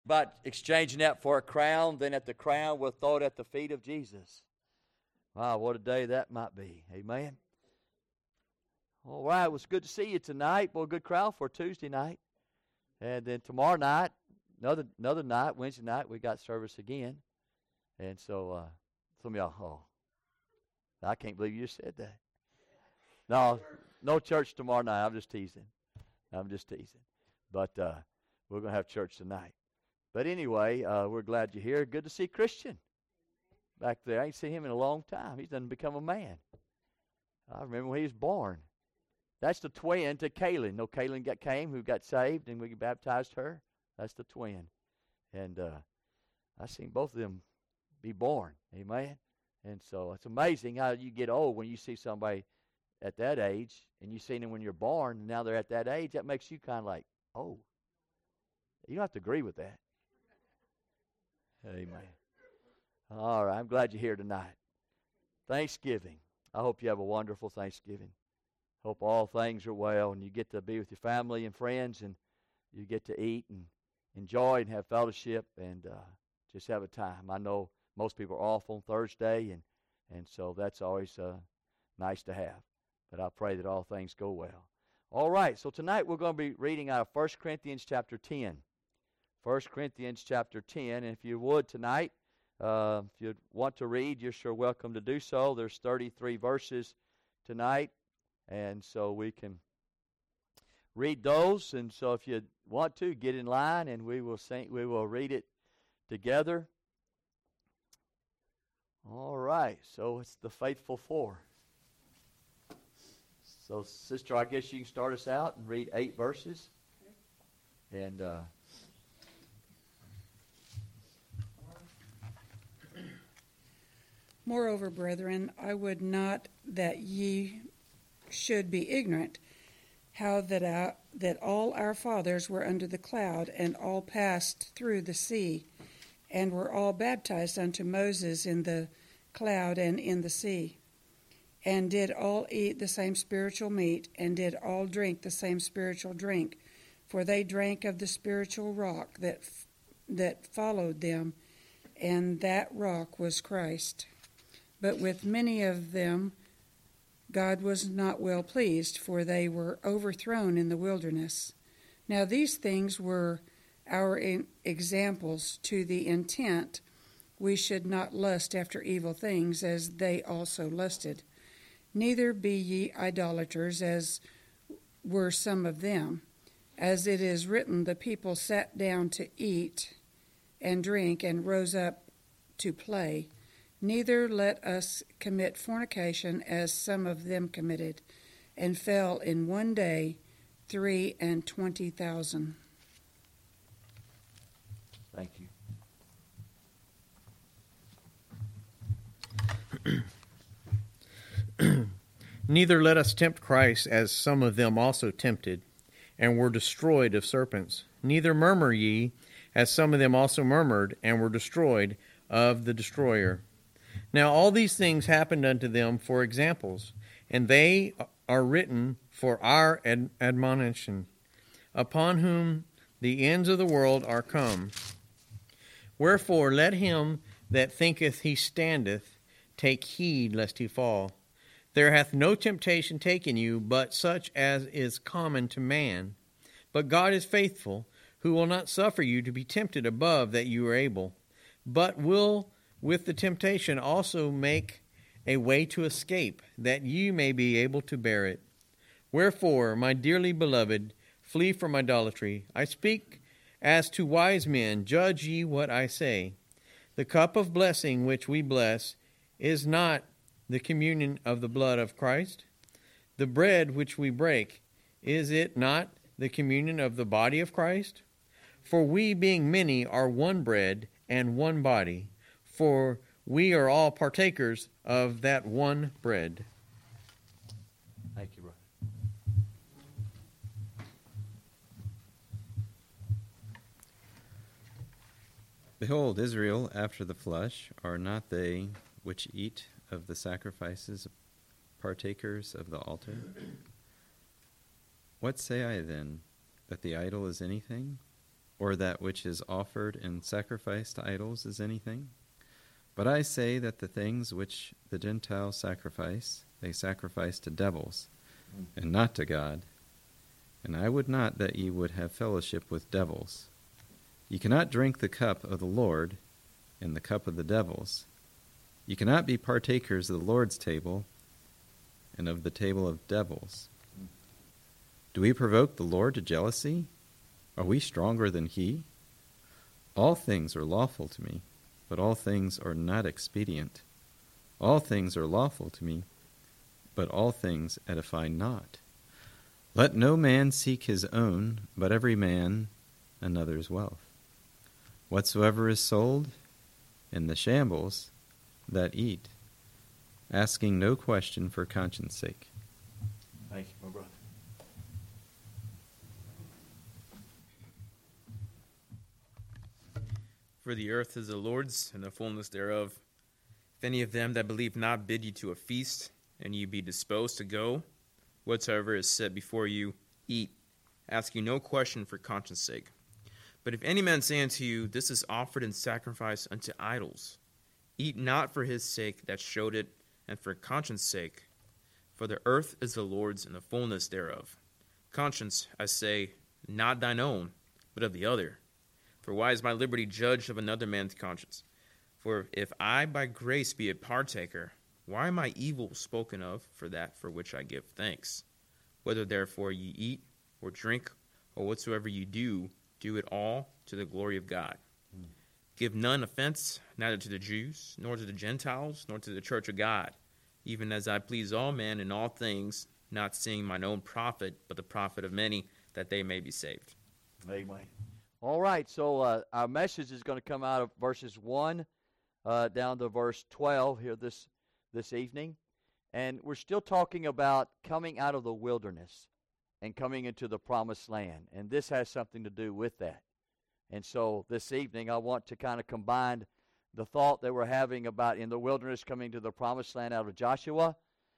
about exchanging that for a crown, then at the crown we'll throw it at the feet of Jesus. Wow, what a day that might be. Amen. All right, it was good to see you tonight. Well, good crowd for Tuesday night. And then tomorrow night, another night, Wednesday night, we got service again. And so some of y'all, I can't believe you just said that. No church tomorrow night. I'm just teasing. But we're going to have church tonight. But anyway, we're glad you're here. Good to see Christian back there. I ain't seen him in a long time. He's done become a man. I remember when he was born. That's the twin to Kaylin. No, Kaylin came, who got saved, and we baptized her. That's the twin. And I seen both of them be born. Amen. And so it's amazing how you get old when you see somebody at that age, and you seen them when you're born, and now they're at that age. That makes you kind of like, oh. You don't have to agree with that. Amen. All right, I'm glad you're here tonight. Thanksgiving. I hope you have a wonderful Thanksgiving. Hope all things are well, and you get to be with your family and friends, and you get to eat and enjoy and have fellowship and just have a time. I know most people are off on Thursday, and so that's always nice to have. But I pray that all things go well. All right, so tonight we're going to be reading out of 1 Corinthians chapter 10. 1 Corinthians chapter 10, and if you would tonight, if you want to read, you're sure welcome to do so. There's 33 verses tonight, and so we can read those. And so if you want to, get in line, and we will read it together. All right, so it's the faithful four. So, sister, I guess you can start us out and read 8 verses. And moreover, brethren, I would not that ye should be ignorant, how that all our fathers were under the cloud, and all passed through the sea, and were all baptized unto Moses in the cloud and in the sea, and did all eat the same spiritual meat, and did all drink the same spiritual drink, for they drank of the spiritual rock that followed them, and that rock was Christ. But with many of them God was not well pleased, for they were overthrown in the wilderness. Now these things were our examples, to the intent we should not lust after evil things, as they also lusted. Neither be ye idolaters, as were some of them. As it is written, the people sat down to eat and drink, and rose up to play. Neither let us commit fornication, as some of them committed, and fell in one day 23,000. Thank you. Neither let us tempt Christ, as some of them also tempted, and were destroyed of serpents. Neither murmur ye, as some of them also murmured, and were destroyed of the destroyer. Now all these things happened unto them for examples, and they are written for our admonition, upon whom the ends of the world are come. Wherefore let him that thinketh he standeth take heed lest he fall. There hath no temptation taken you, but such as is common to man. But God is faithful, who will not suffer you to be tempted above that you are able, but will with the temptation also make a way to escape, that ye may be able to bear it. Wherefore, my dearly beloved, flee from idolatry. I speak as to wise men, judge ye what I say. The cup of blessing which we bless is not the communion of the blood of Christ? The bread which we break, is it not the communion of the body of Christ? For we, being many, are one bread and one body, for we are all partakers of that one bread. Thank you, brother. Behold, Israel after the flesh are not they which eat of the sacrifices partakers of the altar? What say I then? That the idol is anything? or that which is offered in sacrifice to idols is anything? But I say that the things which the Gentiles sacrifice, they sacrifice to devils, and not to God. And I would not that ye would have fellowship with devils. Ye cannot drink the cup of the Lord and the cup of the devils. Ye cannot be partakers of the Lord's table and of the table of devils. Do we provoke the Lord to jealousy? Are we stronger than he? All things are lawful to me, but all things are not expedient. All things are lawful to me, but all things edify not. Let no man seek his own, but every man another's wealth. Whatsoever is sold in the shambles, that eat, asking no question for conscience sake. Thank you, my brother. For the earth is the Lord's, and the fullness thereof. If any of them that believe not bid you to a feast, and ye be disposed to go, whatsoever is set before you, eat, asking no question for conscience sake. But if any man say unto you, This is offered in sacrifice unto idols, eat not for his sake that showed it, and for conscience sake. For the earth is the Lord's, and the fullness thereof. Conscience, I say, not thine own, but of the other. For why is my liberty judged of another man's conscience? For if I by grace be a partaker, why am I evil spoken of for that for which I give thanks? Whether therefore ye eat, or drink, or whatsoever ye do, do it all to the glory of God. Give none offense, neither to the Jews, nor to the Gentiles, nor to the church of God, even as I please all men in all things, not seeing mine own profit, but the profit of many, that they may be saved. Amen. All right, so our message is going to come out of verses 1 down to verse 12 here this evening. And we're still talking about coming out of the wilderness and coming into the promised land. And this has something to do with that. And so this evening I want to kind of combine the thought that we're having about in the wilderness coming to the promised land out of Joshua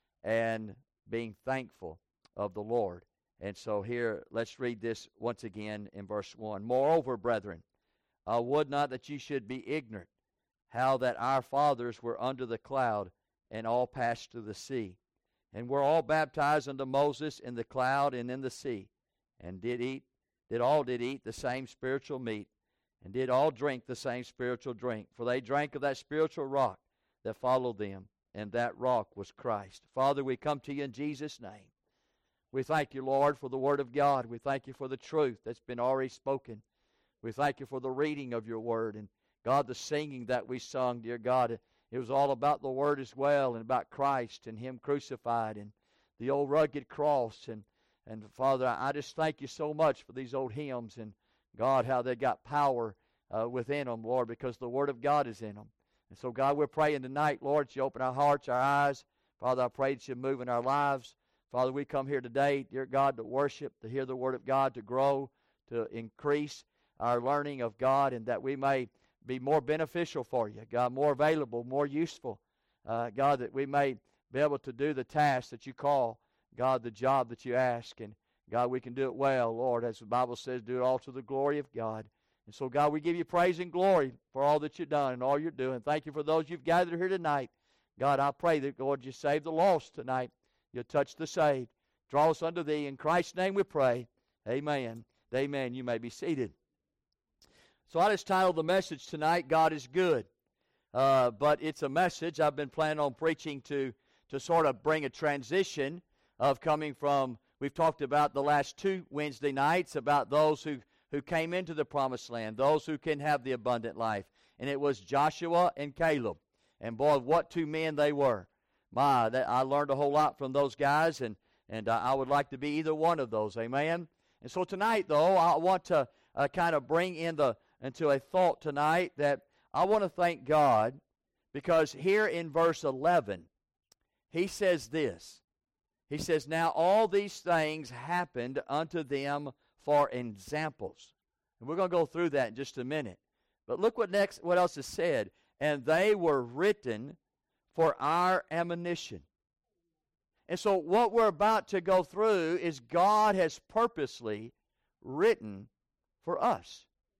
and being thankful of the Lord. And so here, let's read this once again in verse 1. Moreover, brethren, I would not that ye should be ignorant, how that our fathers were under the cloud, and all passed through the sea, and were all baptized unto Moses in the cloud and in the sea, and did all eat the same spiritual meat, and did all drink the same spiritual drink. For they drank of that spiritual rock that followed them, and that rock was Christ. Father, we come to you in Jesus' name. We thank you, Lord, for the Word of God. We thank you for the truth that's been already spoken. We thank you for the reading of your Word. And, God, the singing that we sung, dear God, it was all about the Word as well and about Christ and Him crucified and the old rugged cross. And Father, I just thank you so much for these old hymns and, God, how they got power within them, Lord, because the Word of God is in them. And so, God, we're praying tonight, Lord, that you open our hearts, our eyes. Father, I pray that you move in our lives. Father, we come here today, dear God, to worship, to hear the Word of God, to grow, to increase our learning of God, and that we may be more beneficial for you, God, more available, more useful. God, that we may be able to do the task that you call, God, the job that you ask. And, God, we can do it well, Lord, as the Bible says, do it all to the glory of God. And so, God, we give you praise and glory for all that you've done and all you're doing. Thank you for those you've gathered here tonight. God, I pray that, Lord, you save the lost tonight. You'll touch the saved. Draw us unto thee. In Christ's name we pray. Amen. Amen. You may be seated. So I just titled the message tonight, God is Good. But it's a message I've been planning on preaching to sort of bring a transition of coming from, we've talked about the last 2 Wednesday nights about those who came into the promised land, those who can have the abundant life. And it was Joshua and Caleb. And boy, what 2 men they were. I learned a whole lot from those guys, and I would like to be either one of those. Amen? And so tonight, though, I want to kind of bring into a thought tonight that I want to thank God because here in verse 11, he says this. He says, now all these things happened unto them for examples. And we're going to go through that in just a minute. But look what else is said. And they were written for our admonition. And so what we're about to go through is God has purposely written for us.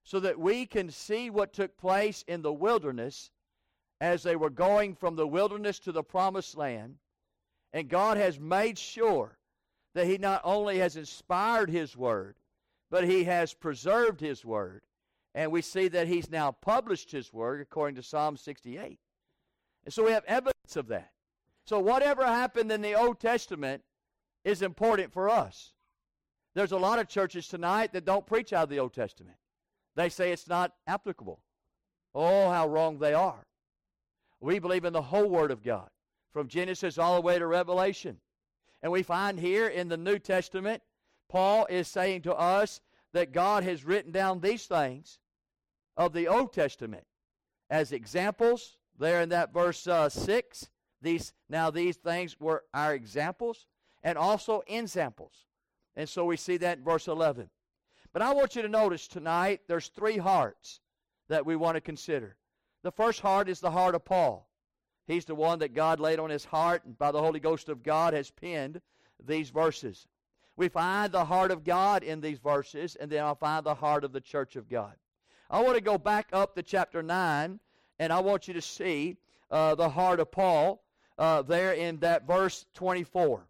so that we can see what took place in the wilderness as they were going from the wilderness to the promised land. And God has made sure that He not only has inspired His Word, but He has preserved His Word. And we see that He's now published His Word according to Psalm 68. And so we have evidence of that. So whatever happened in the Old Testament is important for us. There's a lot of churches tonight that don't preach out of the Old Testament. They say it's not applicable. Oh, how wrong they are. We believe in the whole Word of God, from Genesis all the way to Revelation. And we find here in the New Testament, Paul is saying to us that God has written down these things of the Old Testament as examples. There in that verse 6, these things were our examples, and also ensamples. And so we see that in verse 11. But I want you to notice tonight there's three hearts that we want to consider. The first heart is the heart of Paul. He's the one that God laid on his heart, and by the Holy Ghost of God has penned these verses. We find the heart of God in these verses, and then I'll find the heart of the church of God. I want to go back up to chapter 9, and I want you to see the heart of Paul there in that verse 24.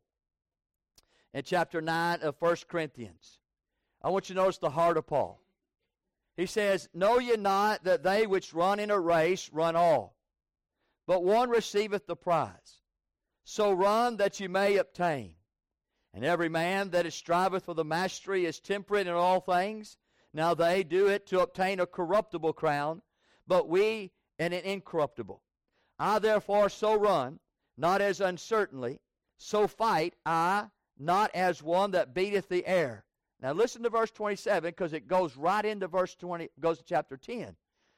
In chapter 9 of 1 Corinthians. I want you to notice the heart of Paul. He says, "Know ye not that they which run in a race run all, but one receiveth the prize? So run that ye may obtain. And every man that striveth for the mastery is temperate in all things. Now they do it to obtain a corruptible crown, but we an incorruptible. I therefore so run, not as uncertainly, so fight I, not as one that beateth the air." Now listen to verse 27, because it goes right into verse 20, goes to chapter 10.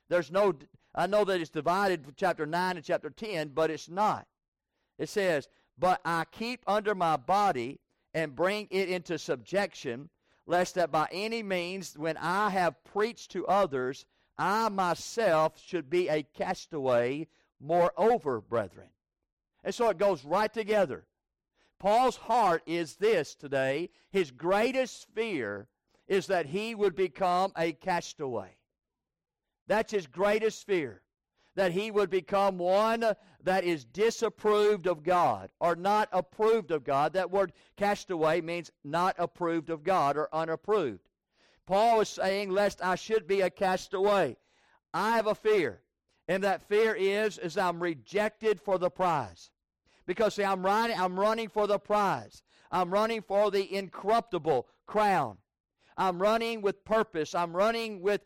I know that it's divided from chapter 9 and chapter 10, but it's not. It says, "But I keep under my body and bring it into subjection, lest that by any means, when I have preached to others, I myself should be a castaway. Moreover, brethren." And so it goes right together. Paul's heart is this today. His greatest fear is that he would become a castaway. That's his greatest fear, that he would become one that is disapproved of God or not approved of God. That word castaway means not approved of God or unapproved. Paul is saying, lest I should be a castaway. I have a fear, and that fear is I'm rejected for the prize. Because, see, I'm running for the prize. I'm running for the incorruptible crown. I'm running with purpose. I'm running with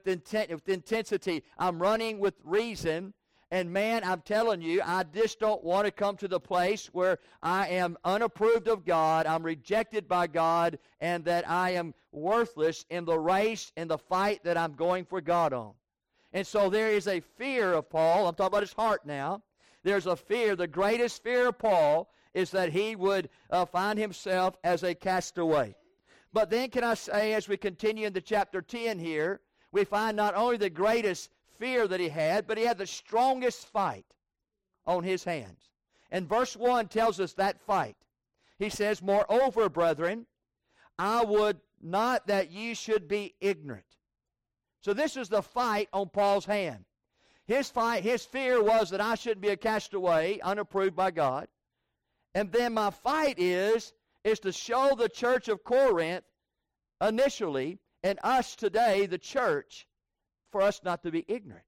intensity. I'm running with reason. And, man, I'm telling you, I just don't want to come to the place where I am unapproved of God, I'm rejected by God, and that I am worthless in the race, in the fight that I'm going for God on. And so there is a fear of Paul. I'm talking about his heart now. There's a fear. The greatest fear of Paul is that he would find himself as a castaway. But then can I say, as we continue into chapter 10 here, we find not only the greatest fear that he had, but he had the strongest fight on his hands. And verse 1 tells us that fight. He says, "Moreover, brethren, I would not that ye should be ignorant." So this is the fight on Paul's hand. His fear was that I shouldn't be a castaway, unapproved by God. And then my fight is to show the church of Corinth initially, and us today, the church, for us not to be ignorant.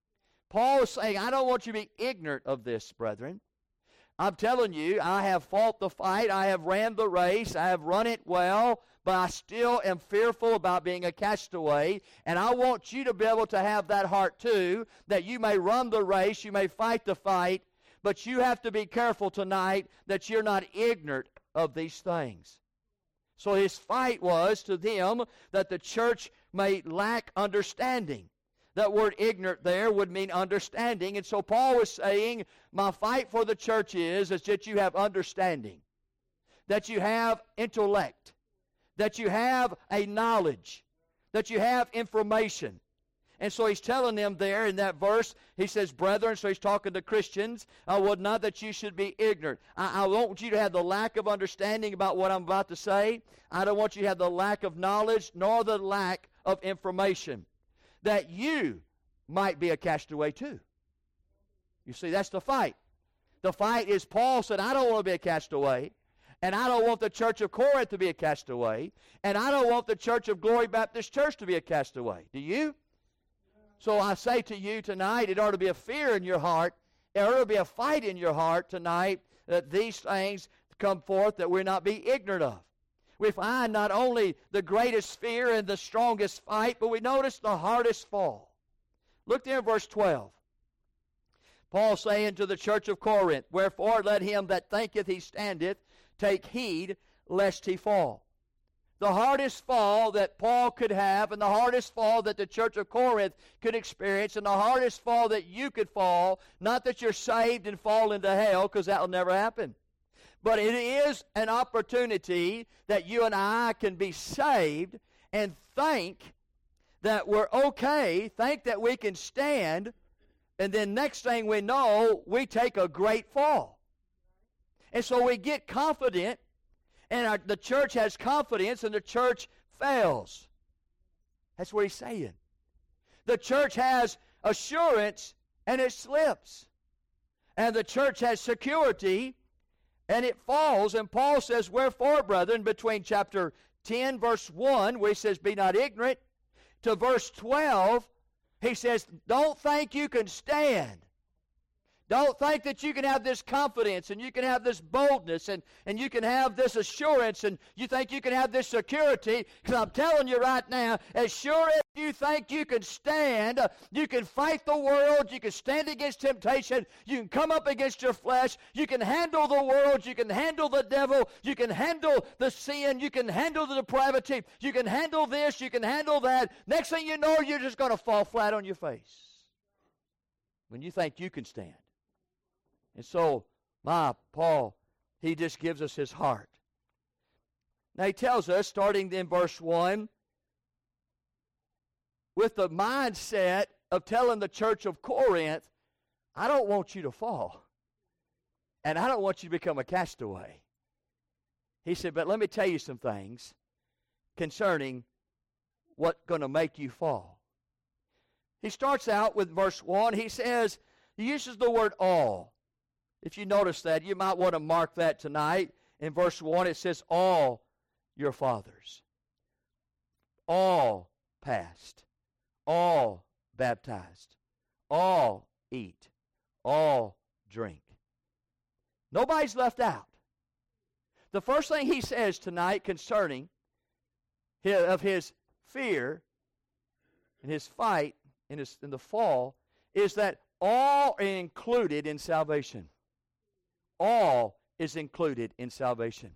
Paul is saying, I don't want you to be ignorant of this, brethren. I'm telling you, I have fought the fight, I have ran the race, I have run it well, but I still am fearful about being a castaway, and I want you to be able to have that heart too, that you may run the race, you may fight the fight, but you have to be careful tonight that you're not ignorant of these things. So his fight was to them that the church may lack understanding. That word ignorant there would mean understanding. And so Paul was saying, my fight for the church is that you have understanding, that you have intellect, that you have a knowledge, that you have information. And so he's telling them there in that verse, he says, brethren, so he's talking to Christians, I would not that you should be ignorant. I want you to have the lack of understanding about what I'm about to say. I don't want you to have the lack of knowledge nor the lack of information. that you might be a castaway too. You see, that's the fight. The fight is Paul said, I don't want to be a castaway, and I don't want the church of Corinth to be a castaway, and I don't want the church of Glory Baptist Church to be a castaway. Do you? So I say to you tonight, it ought to be a fear in your heart. There ought to be a fight in your heart tonight that these things come forth that we're not be ignorant of. We find not only the greatest fear and the strongest fight, but we notice the hardest fall. Look there in verse 12. Paul saying to the church of Corinth, Wherefore let him that thinketh he standeth take heed lest he fall. The hardest fall that Paul could have, and the hardest fall that the church of Corinth could experience, and the hardest fall that you could fall, not that you're saved and fall into hell, because that will never happen. But it is an opportunity that you and I can be saved and think that we're okay, think that we can stand, and then next thing we know, we take a great fall. And so we get confident, and the church has confidence, and the church fails. That's what he's saying. The church has assurance, and it slips. And the church has security, and it falls. And Paul says, Wherefore, brethren, between chapter 10, verse 1, where he says, Be not ignorant, to verse 12, he says, don't think you can stand. Don't think that you can have this confidence and you can have this boldness and you can have this assurance and you think you can have this security. Because I'm telling you right now, as sure as you think you can stand, you can fight the world, you can stand against temptation, you can come up against your flesh, you can handle the world, you can handle the devil, you can handle the sin, you can handle the depravity, you can handle this, you can handle that. Next thing you know, you're just going to fall flat on your face when you think you can stand. And so, Paul, he just gives us his heart. Now he tells us, starting in verse 1, with the mindset of telling the church of Corinth, I don't want you to fall. And I don't want you to become a castaway. He said, but let me tell you some things concerning what's going to make you fall. He starts out with verse 1. He says, he uses the word all. If you notice that, you might want to mark that tonight. In verse 1, it says, all your fathers. All passed. All baptized. All eat. All drink. Nobody's left out. The first thing he says tonight concerning his fear and his fight in the fall is that all are included in salvation. All is included in salvation.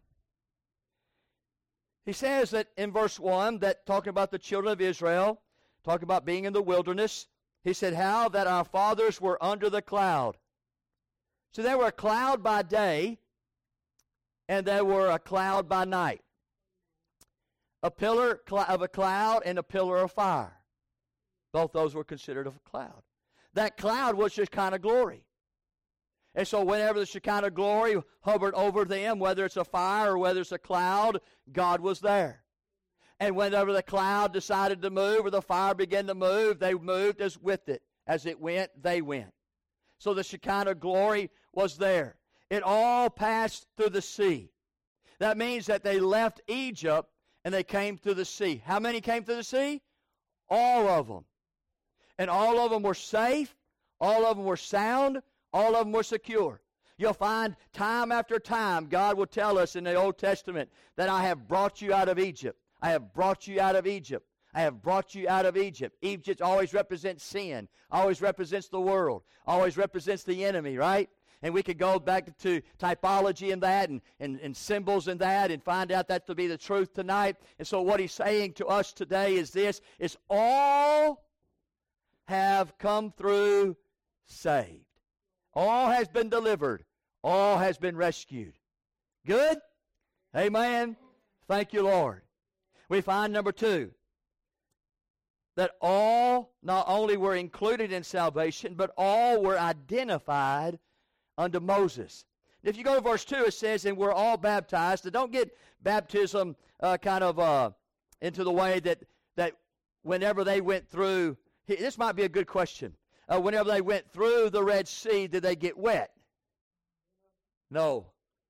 He says that in verse 1, that talking about the children of Israel, talking about being in the wilderness, he said, how that our fathers were under the cloud. So they were a cloud by day, and they were a cloud by night. A pillar of a cloud and a pillar of fire. Both those were considered of a cloud. That cloud was Shekinah glory. And so whenever the Shekinah glory hovered over them, whether it's a fire or whether it's a cloud, God was there. And whenever the cloud decided to move or the fire began to move, they moved as with it. As it went, they went. So the Shekinah glory was there. It all passed through the sea. That means that they left Egypt and they came through the sea. How many came through the sea? All of them. And all of them were safe. All of them were sound. All of them were secure. You'll find time after time God will tell us in the Old Testament that I have brought you out of Egypt. I have brought you out of Egypt. I have brought you out of Egypt. Egypt always represents sin. Always represents the world. Always represents the enemy, right? And we could go back to typology in that and symbols in that and find out that to be the truth tonight. And so what he's saying to us today is this, is all have come through saved. All has been delivered. All has been rescued. Good? Amen. Thank you, Lord. We find number 2, that all not only were included in salvation, but all were identified unto Moses. If you go to verse 2, it says, and we're all baptized. Now don't get baptism into the way that whenever they went through This might be a good question. Whenever they went through the Red Sea, did they get wet? No.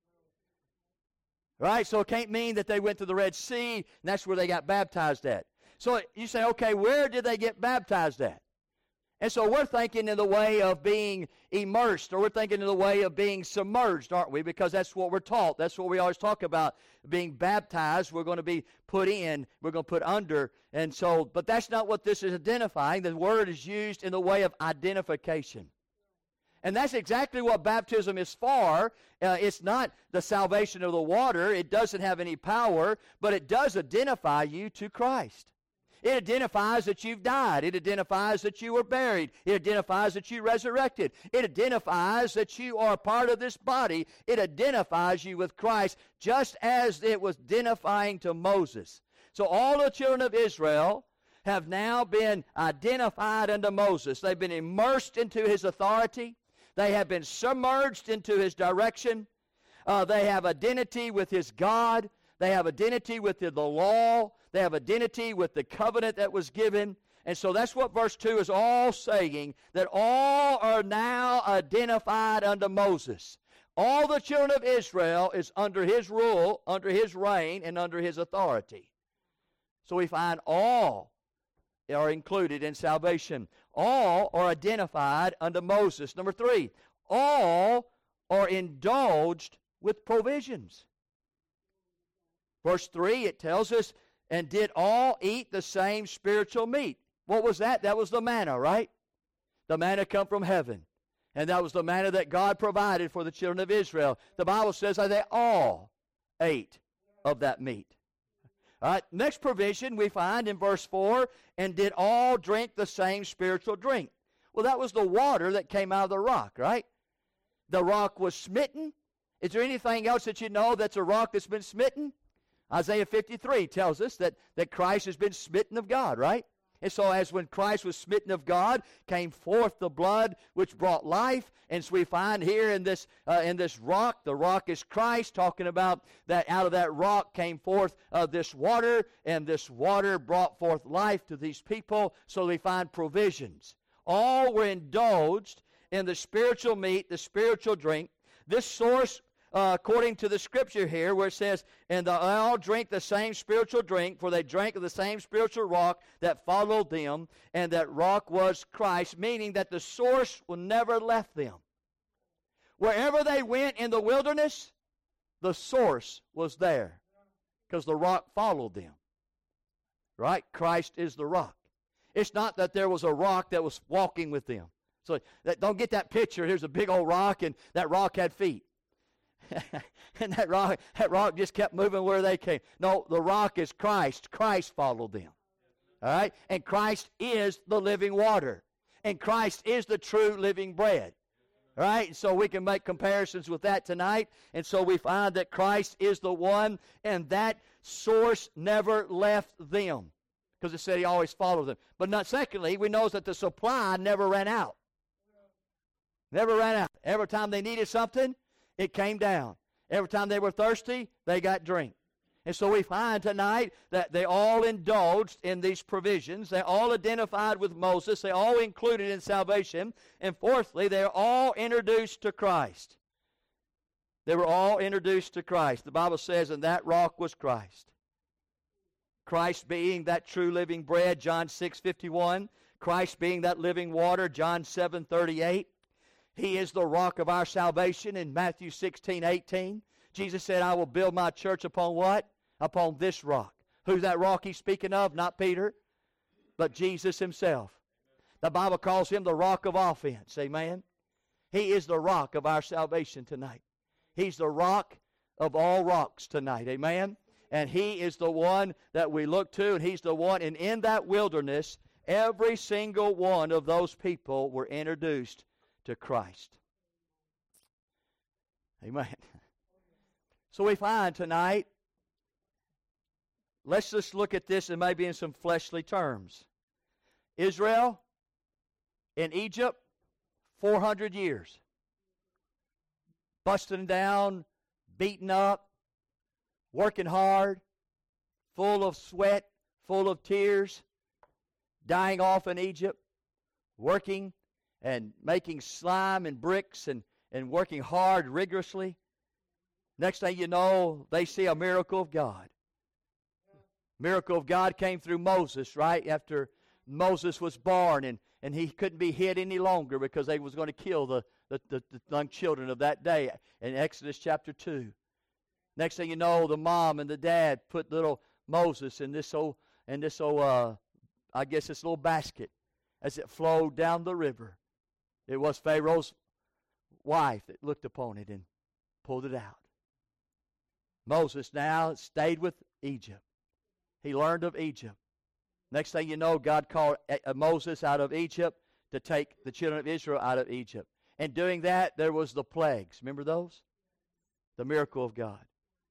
Right? So it can't mean that they went to the Red Sea and that's where they got baptized at. So you say, okay, where did they get baptized at? And so we're thinking in the way of being immersed, or we're thinking in the way of being submerged, aren't we? Because that's what we're taught. That's what we always talk about. Being baptized, we're going to be put in, we're going to put under. And so, but that's not what this is identifying. The word is used in the way of identification. And that's exactly what baptism is for. It's not the salvation of the water. It doesn't have any power, but it does identify you to Christ. It identifies that you've died. It identifies that you were buried. It identifies that you resurrected. It identifies that you are a part of this body. It identifies you with Christ, just as it was identifying to Moses. So all the children of Israel have now been identified unto Moses. They've been immersed into his authority. They have been submerged into his direction. They have identity with his God. They have identity with the law. They have identity with the covenant that was given. And so that's what verse 2 is all saying, that all are now identified unto Moses. All the children of Israel is under his rule, under his reign, and under his authority. So we find all are included in salvation. All are identified unto Moses. Number 3, all are indulged with provisions. Verse 3, it tells us, and did all eat the same spiritual meat. What was that? That was the manna, right? The manna come from heaven. And that was the manna that God provided for the children of Israel. The Bible says that they all ate of that meat. All right, next provision we find in verse 4, and did all drink the same spiritual drink. Well, that was the water that came out of the rock, right? The rock was smitten. Is there anything else that you know that's a rock that's been smitten? Isaiah 53 tells us that Christ has been smitten of God, right? And so as when Christ was smitten of God, came forth the blood which brought life. And so we find here in this rock, the rock is Christ, talking about that out of that rock came forth this water, and this water brought forth life to these people. So we find provisions. All were indulged in the spiritual meat, the spiritual drink. This source, according to the scripture here, where it says, and they all drink the same spiritual drink, for they drank of the same spiritual rock that followed them, and that rock was Christ, meaning that the source never left them. Wherever they went in the wilderness, the source was there, because the rock followed them. Right? Christ is the rock. It's not that there was a rock that was walking with them. So don't get that picture. Here's a big old rock, and that rock had feet. And that rock just kept moving where they came. No, the rock is Christ. Christ followed them. All right? And Christ is the living water. And Christ is the true living bread. All right? And so we can make comparisons with that tonight. And so we find that Christ is the one, and that source never left them, because it said he always followed them. But not secondly, we know that the supply never ran out. Never ran out. Every time they needed something, it came down. Every time they were thirsty, they got drink. And so we find tonight that they all indulged in these provisions. They all identified with Moses. They all included in salvation. And fourthly, they're all introduced to Christ. They were all introduced to Christ. The Bible says, and that rock was Christ. Christ being that true living bread, John 6:51. Christ being that living water, John 7:38. He is the rock of our salvation in Matthew 16:18. Jesus said, I will build my church upon what? Upon this rock. Who's that rock he's speaking of? Not Peter, but Jesus himself. The Bible calls him the rock of offense. Amen? He is the rock of our salvation tonight. He's the rock of all rocks tonight. Amen? And he is the one that we look to, and he's the one. And in that wilderness, every single one of those people were introduced to Christ. Amen. So we find tonight, let's just look at this and maybe in some fleshly terms. Israel in Egypt, 400 years. Busting down, beaten up, working hard, full of sweat, full of tears, dying off in Egypt. working and making slime and bricks and working hard, rigorously. Next thing you know, they see a miracle of God. Miracle of God came through Moses, right? After Moses was born, and he couldn't be hid any longer because they was going to kill the young children of that day in Exodus chapter 2. Next thing you know, the mom and the dad put little Moses in this old I guess this little basket as it flowed down the river. It was Pharaoh's wife that looked upon it and pulled it out. Moses now stayed with Egypt. He learned of Egypt. Next thing you know, God called Moses out of Egypt to take the children of Israel out of Egypt. And doing that, there was the plagues. Remember those? The miracle of God.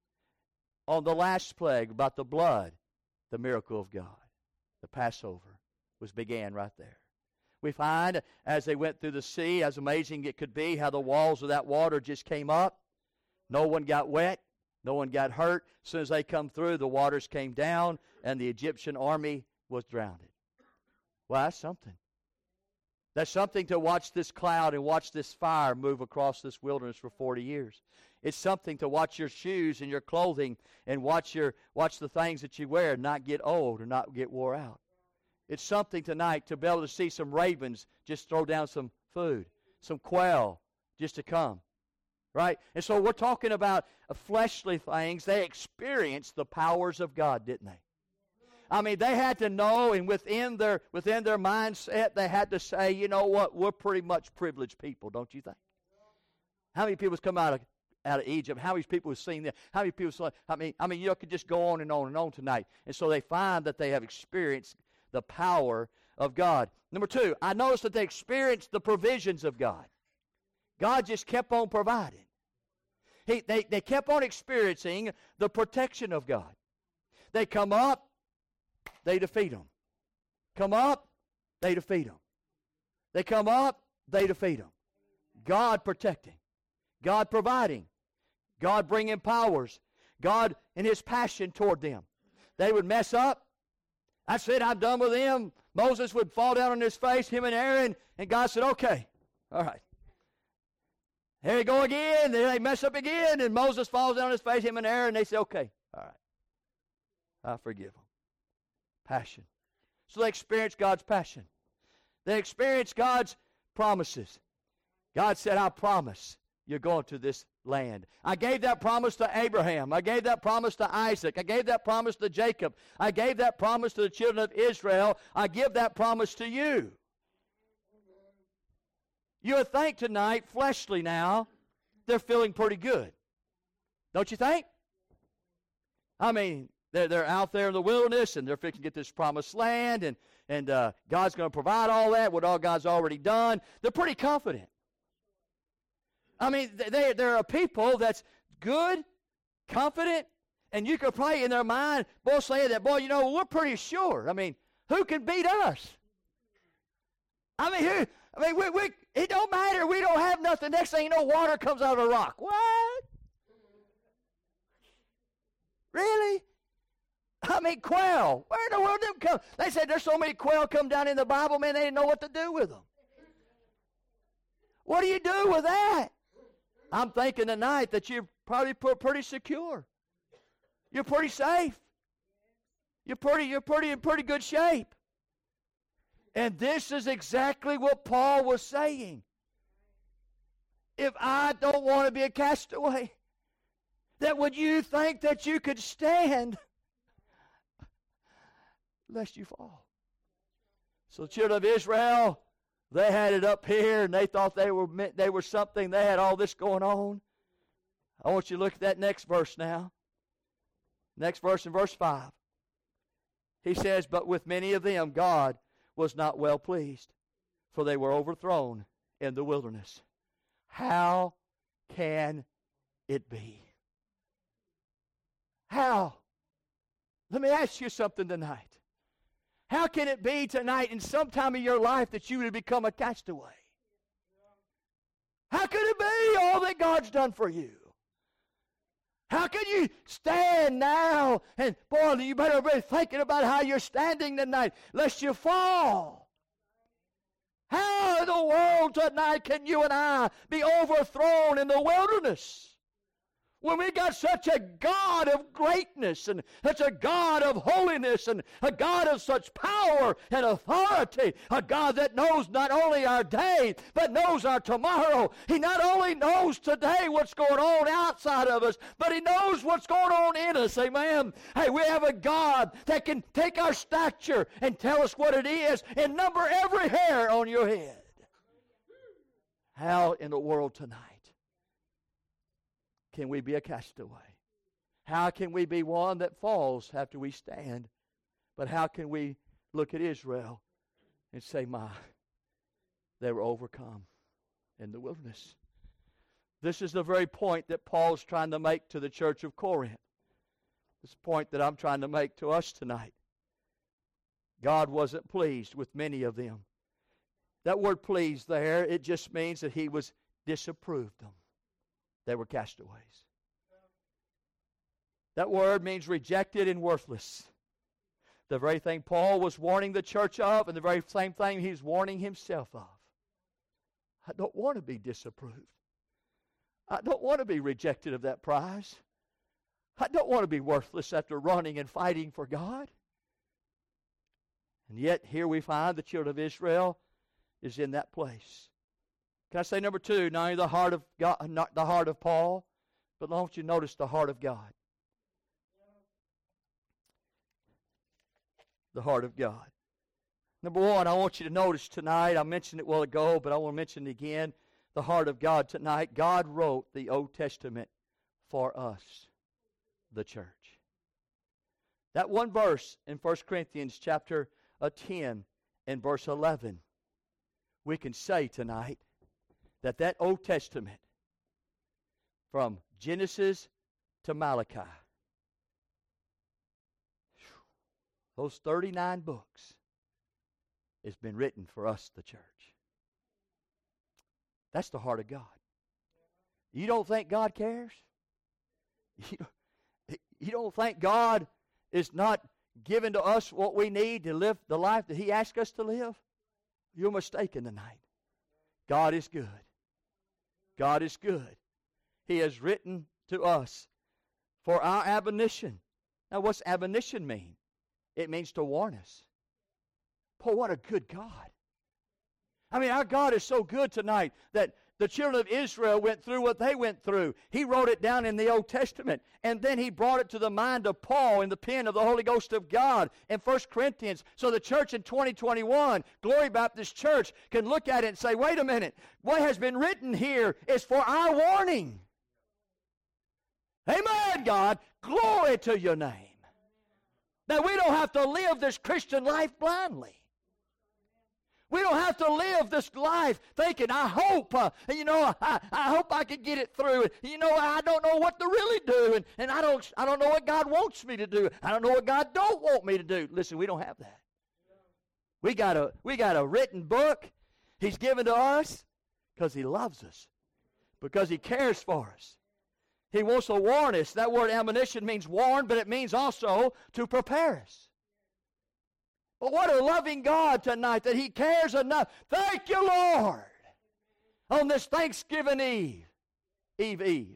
On the last plague about the blood, the miracle of God. The Passover began right there. We find as they went through the sea, as amazing it could be, how the walls of that water just came up. No one got wet. No one got hurt. As soon as they come through, the waters came down, and the Egyptian army was drowned. Well, that's something. That's something to watch this cloud and watch this fire move across this wilderness for 40 years. It's something to watch your shoes and your clothing and watch the things that you wear not get old or not get wore out. It's something tonight to be able to see some ravens just throw down some food, some quail just to come. Right? And so we're talking about fleshly things. They experienced the powers of God, didn't they? I mean, they had to know, and within their mindset, they had to say, you know what, we're pretty much privileged people, don't you think? How many people come out of Egypt? How many people have seen that? How many people saw? I mean, you could just go on and on and on tonight. And so they find that they have experienced the power of God. Number two, I noticed that they experienced the provisions of God. God just kept on providing. They kept on experiencing the protection of God. They come up, they defeat them. Come up, they defeat them. They come up, they defeat them. God protecting. God providing. God bringing powers. God in His passion toward them. They would mess up. I said, I'm done with them. Moses would fall down on his face, him and Aaron, and God said, okay, all right. Here you go again. Then they mess up again, and Moses falls down on his face, him and Aaron, and they say, okay, all right. I forgive them. Passion. So they experienced God's passion. They experienced God's promises. God said, I promise you're going to this land. I gave that promise to Abraham. I gave that promise to Isaac. I gave that promise to Jacob. I gave that promise to the children of Israel. I give that promise to you. You would think tonight, fleshly now, they're feeling pretty good. Don't you think? I mean, they're out there in the wilderness, and they're fixing to get this promised land, and God's going to provide all that, what all God's already done. They're pretty confident. I mean, they're a people that's good, confident, and you could probably in their mind, boy, say that, boy, you know, we're pretty sure. I mean, who can beat us? I mean, it don't matter. We don't have nothing. Next thing you know, water comes out of a rock. What? Really? I mean, quail. Where in the world did them come? They said there's so many quail come down in the Bible, man, they didn't know what to do with them. What do you do with that? I'm thinking tonight that you're probably pretty secure. You're pretty safe. You're in pretty good shape. And this is exactly what Paul was saying. If I don't want to be a castaway, that would you think that you could stand lest you fall? So the children of Israel, they had it up here, and they thought they were something. They had all this going on. I want you to look at that next verse now. Next verse in verse 5. He says, but with many of them God was not well pleased, for they were overthrown in the wilderness. How can it be? How? Let me ask you something tonight. How can it be tonight in some time of your life that you would become a castaway? How could it be all that God's done for you? How can you stand now? And boy, you better be thinking about how you're standing tonight, lest you fall. How in the world tonight can you and I be overthrown in the wilderness when we got such a God of greatness and such a God of holiness and a God of such power and authority, a God that knows not only our day but knows our tomorrow. He not only knows today what's going on outside of us, but He knows what's going on in us. Amen. Hey, we have a God that can take our stature and tell us what it is and number every hair on your head. How in the world tonight can we be a castaway? How can we be one that falls after we stand? But how can we look at Israel and say, they were overcome in the wilderness? This is the very point that Paul's trying to make to the church of Corinth. This point that I'm trying to make to us tonight. God wasn't pleased with many of them. That word pleased there, it just means that He was disapproved them. They were castaways. That word means rejected and worthless. The very thing Paul was warning the church of, and the very same thing he's warning himself of. I don't want to be disapproved. I don't want to be rejected of that prize. I don't want to be worthless after running and fighting for God. And yet here we find the children of Israel is in that place. Can I say number two, not only the heart of God, not the heart of Paul, but I want you to notice the heart of God. The heart of God. Number one, I want you to notice tonight, I mentioned it a while ago, but I want to mention it again, the heart of God tonight. God wrote the Old Testament for us, the church. That one verse in 1 Corinthians chapter 10 and verse 11, we can say tonight, that Old Testament, from Genesis to Malachi, those 39 books, has been written for us, the church. That's the heart of God. You don't think God cares? You don't think God is not giving to us what we need to live the life that He asked us to live? You're mistaken tonight. God is good. God is good. He has written to us for our admonition. Now, what's admonition mean? It means to warn us. Boy, what a good God. I mean, our God is so good tonight that the children of Israel went through what they went through. He wrote it down in the Old Testament, and then He brought it to the mind of Paul in the pen of the Holy Ghost of God in 1 Corinthians. So the church in 2021, Glory Baptist Church, can look at it and say, wait a minute, what has been written here is for our warning. Amen, God. Glory to your name. That we don't have to live this Christian life blindly. We don't have to live this life thinking, I hope, I hope I can get it through. I don't know what to really do, and I don't know what God wants me to do. I don't know what God don't want me to do. Listen, we don't have that. We got a written book He's given to us because He loves us, because He cares for us. He wants to warn us. That word admonition means warn, but it means also to prepare us. But what a loving God tonight that He cares enough. Thank you, Lord, on this Thanksgiving Eve.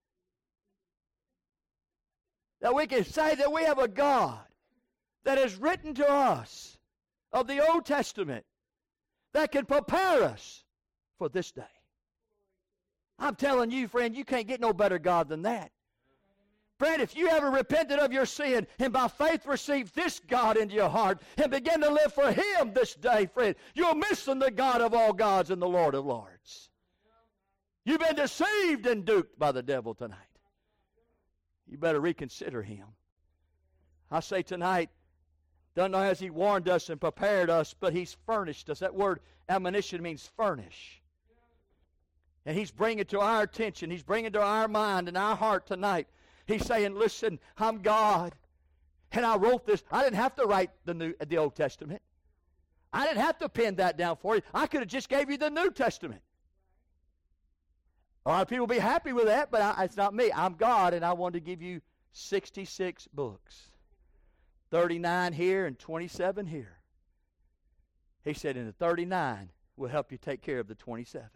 That we can say that we have a God that has written to us of the Old Testament that can prepare us for this day. I'm telling you, friend, you can't get no better God than that. Friend, if you ever repented of your sin and by faith received this God into your heart and begin to live for Him this day, friend, you're missing the God of all gods and the Lord of lords. You've been deceived and duped by the devil tonight. You better reconsider Him. I say tonight, not only has He warned us and prepared us, but He's furnished us. That word admonition means furnish. And He's bringing to our attention, He's bringing to our mind and our heart tonight. He's saying, listen, I'm God. And I wrote this. I didn't have to write the Old Testament. I didn't have to pen that down for you. I could have just gave you the New Testament. A lot of people will be happy with that, but it's not me. I'm God, and I want to give you 66 books. 39 here and 27 here. He said in the 39, will help you take care of the 27.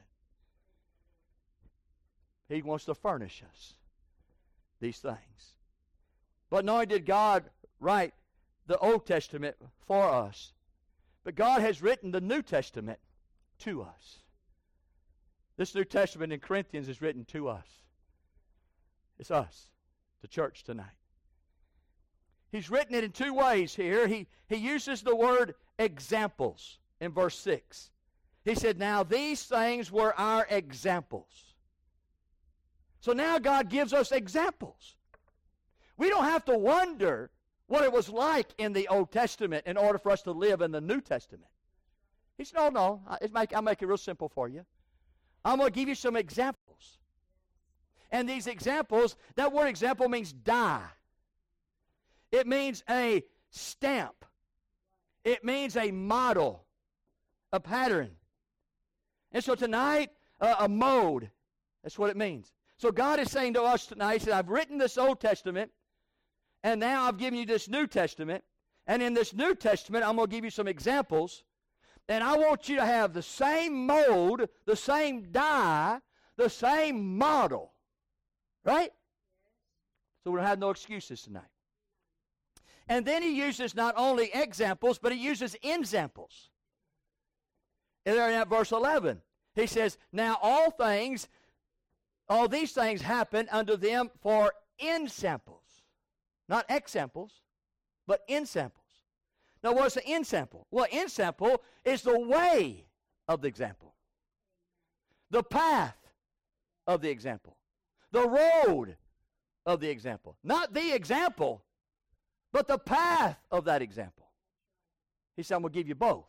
He wants to furnish us these things. But not only did God write the Old Testament for us, but God has written the New Testament to us. This New Testament in Corinthians is written to us. It's us, the church tonight. He's written it in two ways here. He uses the word examples in verse 6. He said, now these things were our examples. So now God gives us examples. We don't have to wonder what it was like in the Old Testament in order for us to live in the New Testament. He said, no, I'll make it real simple for you. I'm going to give you some examples. And these examples, that word example means die. It means a stamp. It means a model, a pattern. And so tonight, a mode. That's what it means. So God is saying to us tonight, He said, I've written this Old Testament, and now I've given you this New Testament. And in this New Testament, I'm going to give you some examples. And I want you to have the same mode, the same die, the same model. Right? So we don't have no excuses tonight. And then he uses not only examples, but he uses examples. And there in that verse 11, he says, now all these things happen unto them for ensamples. Not examples, but ensamples. Now what's an ensample? Well, ensample is the way of the example. The path of the example. The road of the example. Not the example, but the path of that example. He said, I'm going to give you both.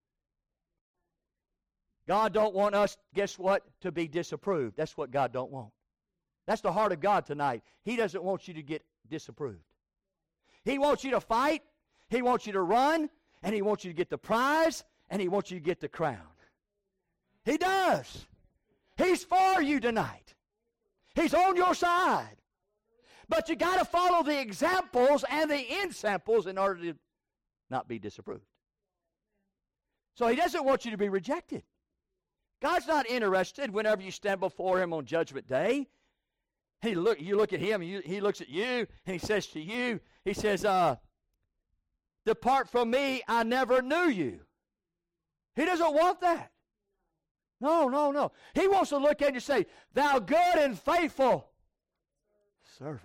God don't want us, guess what, to be disapproved. That's what God don't want. That's the heart of God tonight. He doesn't want you to get disapproved. He wants you to fight, He wants you to run, and He wants you to get the prize, and He wants you to get the crown. He does. He's for you tonight. He's on your side. But you got to follow the examples and the ensamples in order to not be disapproved. So He doesn't want you to be rejected. God's not interested whenever you stand before Him on Judgment Day. You look at Him, He looks at you, and He says to you, He says, depart from me, I never knew you. He doesn't want that. No. He wants to look at you and say, thou good and faithful servant.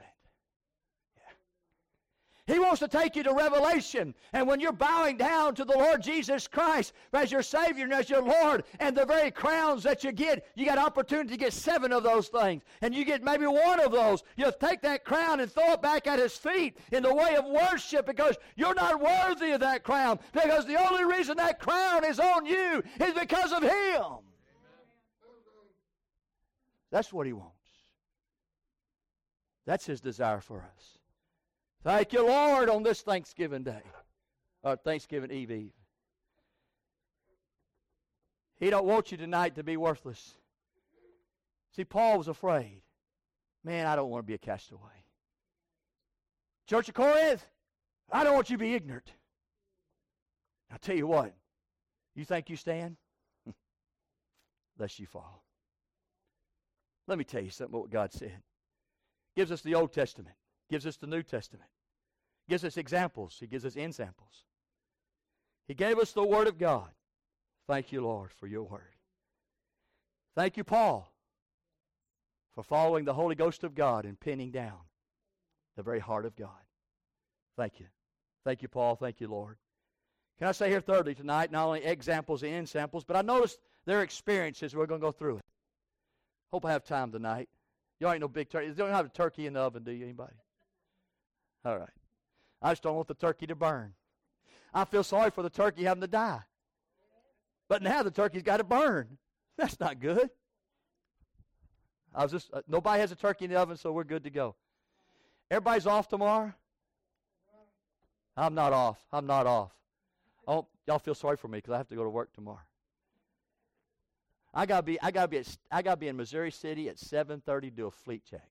He wants to take you to Revelation. And when you're bowing down to the Lord Jesus Christ as your Savior and as your Lord, and the very crowns that you got opportunity to get 7 of those things. And you get maybe 1 of those. You'll take that crown and throw it back at His feet in the way of worship, because you're not worthy of that crown. Because the only reason that crown is on you is because of Him. That's what He wants. That's His desire for us. Thank you, Lord, on this Thanksgiving Day, or Thanksgiving Eve. He don't want you tonight to be worthless. See, Paul was afraid. Man, I don't want to be a castaway. Church of Corinth, I don't want you to be ignorant. I'll tell you what, you think you stand? Lest you fall. Let me tell you something about what God said. Gives us the Old Testament. Gives us the New Testament. Gives us examples. He gives us ensamples. He gave us the Word of God. Thank you, Lord, for your Word. Thank you, Paul, for following the Holy Ghost of God and pinning down the very heart of God. Thank you. Thank you, Paul. Thank you, Lord. Can I say here thirdly tonight, not only examples and ensamples, but I noticed their experiences. We're going to go through it. Hope I have time tonight. You ain't no big turkey. You don't have a turkey in the oven, do you, anybody? All right. I just don't want the turkey to burn. I feel sorry for the turkey having to die. But now the turkey's got to burn. That's not good. Nobody has a turkey in the oven, so we're good to go. Everybody's off tomorrow? I'm not off. Oh, y'all feel sorry for me because I have to go to work tomorrow. I gotta be in Missouri City at 7:30 to do a fleet check.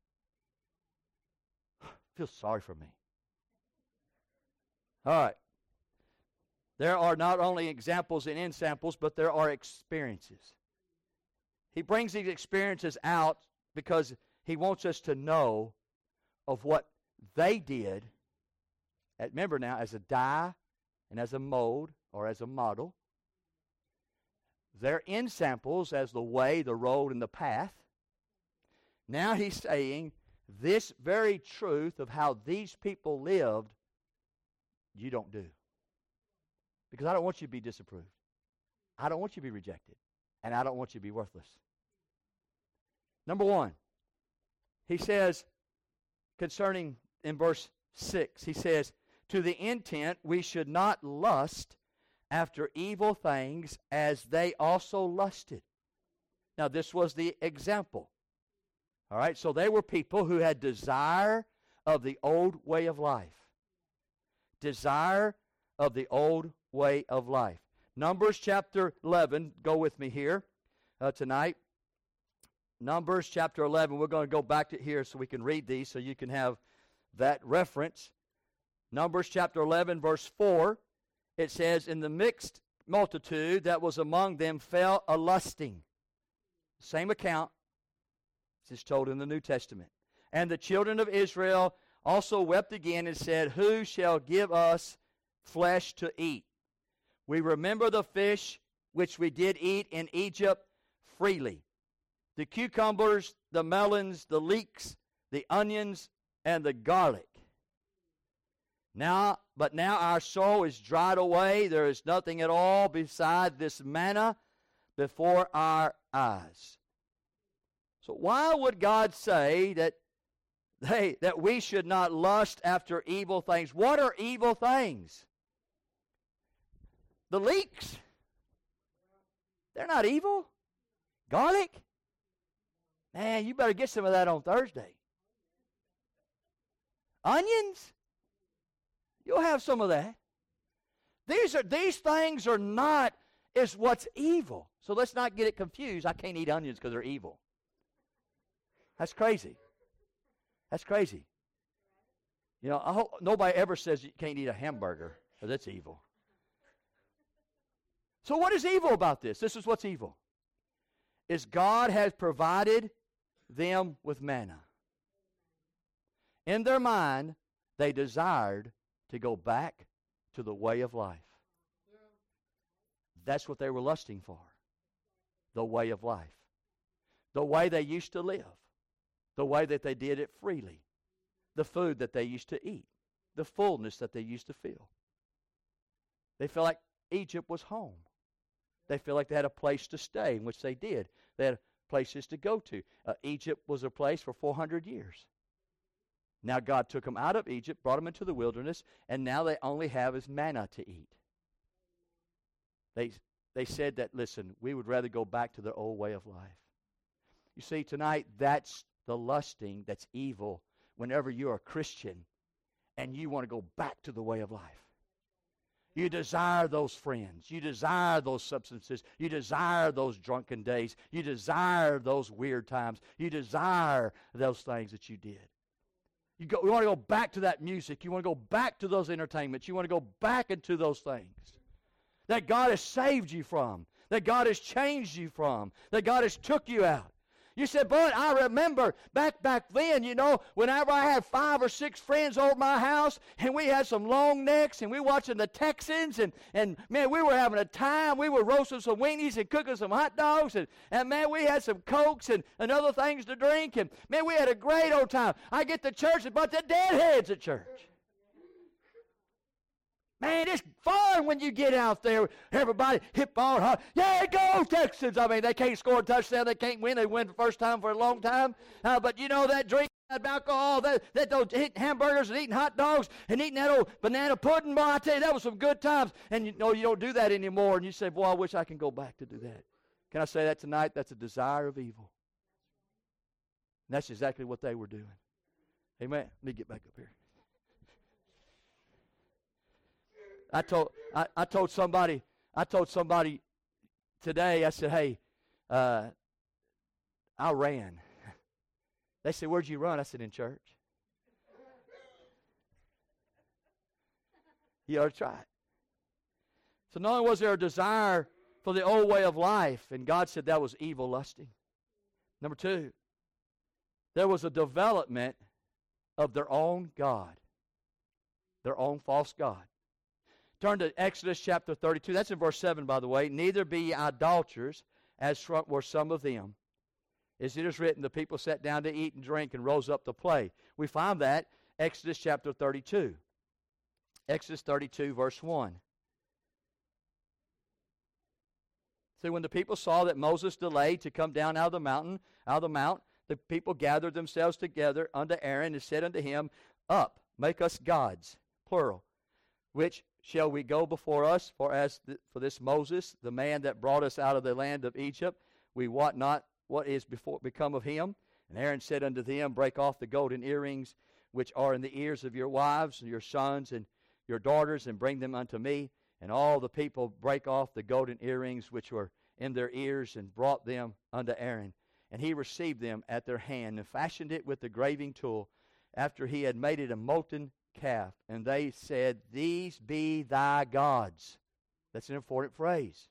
Feel sorry for me. All right. There are not only examples and ensamples, but there are experiences. He brings these experiences out because he wants us to know of what they did. Remember now, as a die and as a mold or as a model. They're ensamples as the way, the road, and the path. Now he's saying this very truth of how these people lived, you don't do. Because I don't want you to be disapproved. I don't want you to be rejected. And I don't want you to be worthless. Number one, he says, concerning in verse 6, he says, to the intent we should not lust after evil things as they also lusted. Now, this was the example. All right, so they were people who had desire of the old way of life. Desire of the old way of life. Numbers chapter 11, go with me here tonight. Numbers chapter 11, we're going to go back to here so we can read these so you can have that reference. Numbers chapter 11, verse 4, it says, in the mixed multitude that was among them fell a lusting. Same account. This is told in the New Testament. And the children of Israel also wept again and said, who shall give us flesh to eat? We remember the fish which we did eat in Egypt freely. The cucumbers, the melons, the leeks, the onions, and the garlic. But now our soul is dried away. There is nothing at all beside this manna before our eyes. So why would God say that we should not lust after evil things? What are evil things? The leeks, they're not evil. Garlic, man, you better get some of that on Thursday. Onions, you'll have some of that. These things are not is what's evil. So let's not get it confused. I can't eat onions because they're evil. That's crazy. That's crazy. You know, I hope nobody ever says you can't eat a hamburger because that's evil. So what is evil about this? This is what's evil. Is God has provided them with manna. In their mind, they desired to go back to the way of life. That's what they were lusting for. The way of life. The way they used to live. The way that they did it freely. The food that they used to eat. The fullness that they used to feel. They felt like Egypt was home. They felt like they had a place to stay, which they did. They had places to go to. Egypt was a place for 400 years. Now God took them out of Egypt, brought them into the wilderness, and now they only have is manna to eat. They said that, listen, we would rather go back to the old way of life. You see, tonight, that's the lusting that's evil whenever you're a Christian and you want to go back to the way of life. You desire those friends. You desire those substances. You desire those drunken days. You desire those weird times. You desire those things that you did. You want to go back to that music. You want to go back to those entertainments. You want to go back into those things that God has saved you from, that God has changed you from, that God has took you out. You said, but I remember back then, you know, whenever I had 5 or 6 friends over my house, and we had some long necks, and we were watching the Texans, and man, we were having a time. We were roasting some weenies and cooking some hot dogs, and man, we had some Cokes and other things to drink, and man, we had a great old time. I get to church, and a bunch of deadheads at church. Man, it's fun when you get out there. Everybody hip on hard. Yeah, go Texans. I mean, they can't score a touchdown. They can't win. They win the first time for a long time. But you know that drink, that alcohol, that those eating hamburgers and eating hot dogs and eating that old banana pudding. Boy, I tell you, that was some good times. And you know, you don't do that anymore. And you say, boy, I wish I can go back to do that. Can I say that tonight? That's a desire of evil. And that's exactly what they were doing. Amen. Let me get back up here. I told somebody today, I said, hey, I ran. They said, where'd you run? I said, in church. You ought to try it. So not only was there a desire for the old way of life, and God said that was evil lusting. Number two, there was a development of their own God, their own false God. Turn to Exodus chapter 32. That's in verse 7, by the way. Neither be ye idolaters, as were some of them. As it is written, the people sat down to eat and drink and rose up to play. We find that Exodus chapter 32. Exodus 32, verse 1. So when the people saw that Moses delayed to come down out of the mount, the people gathered themselves together unto Aaron and said unto him, Up, make us gods, plural, which shall we go before us? For this Moses, the man that brought us out of the land of Egypt, we wot not what is become of him. And Aaron said unto them, Break off the golden earrings which are in the ears of your wives and your sons and your daughters, and bring them unto me. And all the people brake off the golden earrings which were in their ears, and brought them unto Aaron. And he received them at their hand, and fashioned it with the graving tool, after he had made it a molten calf. And they said, These be thy gods. That's an important phrase.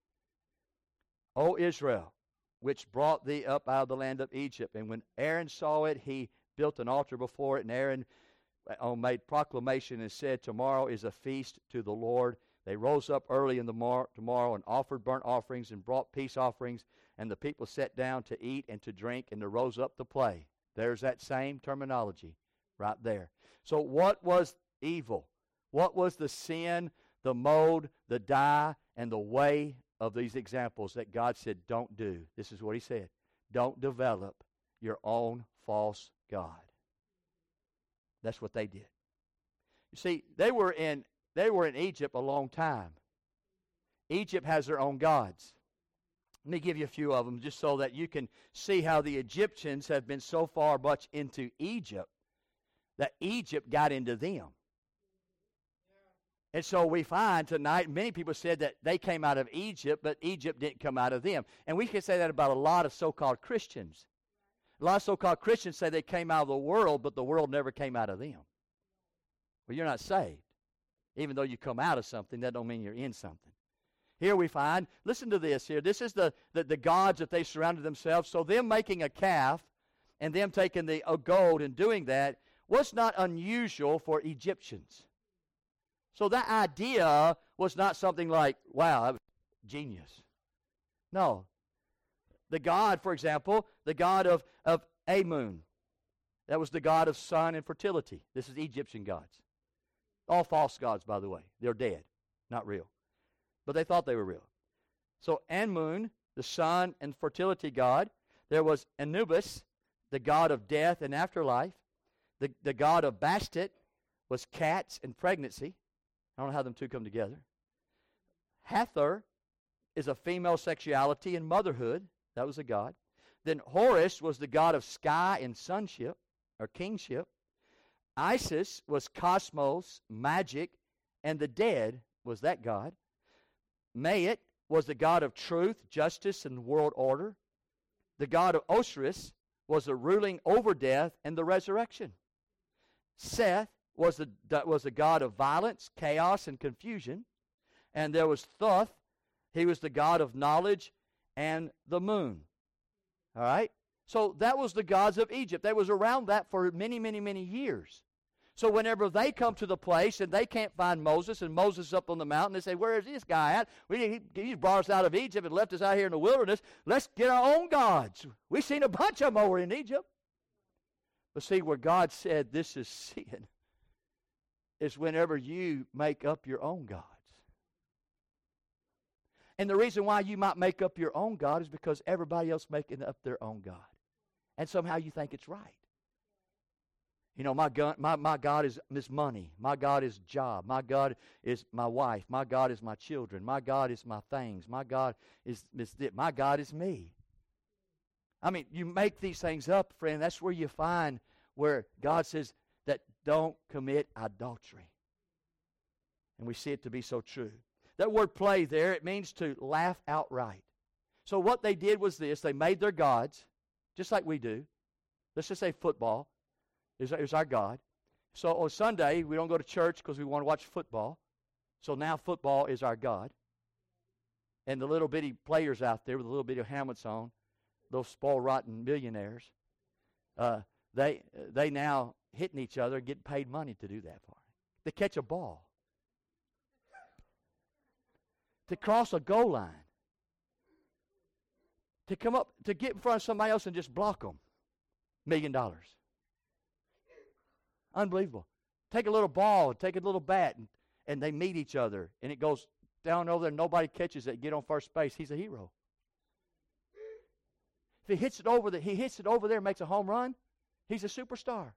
O Israel, which brought thee up out of the land of Egypt. And when Aaron saw it, he built an altar before it. And Aaron made proclamation and said, Tomorrow is a feast to the Lord. They rose up early in the tomorrow and offered burnt offerings and brought peace offerings. And the people sat down to eat and to drink and they rose up to play. There's that same terminology right there. So what was evil? What was the sin, the mode, the die, and the way of these examples that God said don't do? This is what he said. Don't develop your own false God. That's what they did. You see, they were in Egypt a long time. Egypt has their own gods. Let me give you a few of them just so that you can see how the Egyptians have been so far much into Egypt that Egypt got into them. And so we find tonight, many people said that they came out of Egypt, but Egypt didn't come out of them. And we can say that about a lot of so-called Christians. A lot of so-called Christians say they came out of the world, but the world never came out of them. Well, you're not saved. Even though you come out of something, that don't mean you're in something. Here we find, listen to this here. This is the gods that they surrounded themselves. So them making a calf and them taking the gold and doing that was not unusual for Egyptians. So that idea was not something like, wow, genius. No. The god, for example, the god of Amun. That was the god of sun and fertility. This is Egyptian gods. All false gods, by the way. They're dead, not real. But they thought they were real. So Amun, the sun and fertility god. There was Anubis, the god of death and afterlife. The god of Bastet was cats and pregnancy. I don't know how them two come together. Hathor is a female sexuality and motherhood. That was a god. Then Horus was the god of sky and sonship, or kingship. Isis was cosmos, magic, and the dead was that god. Maat was the god of truth, justice, and world order. The god of Osiris was the ruling over death and the resurrection. Seth was the god of violence, chaos, and confusion. And there was Thoth. He was the god of knowledge and the moon. All right? So that was the gods of Egypt. They was around that for many, many, many years. So whenever they come to the place and they can't find Moses, and Moses is up on the mountain, they say, where is this guy at? He brought us out of Egypt and left us out here in the wilderness. Let's get our own gods. We've seen a bunch of them over in Egypt. But see, where God said this is sin is whenever you make up your own gods. And the reason why you might make up your own God is because everybody else making up their own God. And somehow you think it's right. You know, my God is money. My God is job. My God is my wife. My God is my children. My God is my things. My God is me. I mean, you make these things up, friend. That's where you find where God says that don't commit adultery. And we see it to be so true. That word play there, it means to laugh outright. So what they did was this. They made their gods, just like we do. Let's just say football is our God. So on Sunday, we don't go to church because we want to watch football. So now football is our God. And the little bitty players out there with the little bitty helmets on, those spoiled rotten millionaires, they now hitting each other and getting paid money to do that for it. To catch a ball. To cross a goal line. To come up, to get in front of somebody else and just block them. $1 million. Unbelievable. Take a little ball, take a little bat, and they meet each other, and it goes down over there, and nobody catches it, get on first base. He's a hero. If he hits it over there and makes a home run, he's a superstar.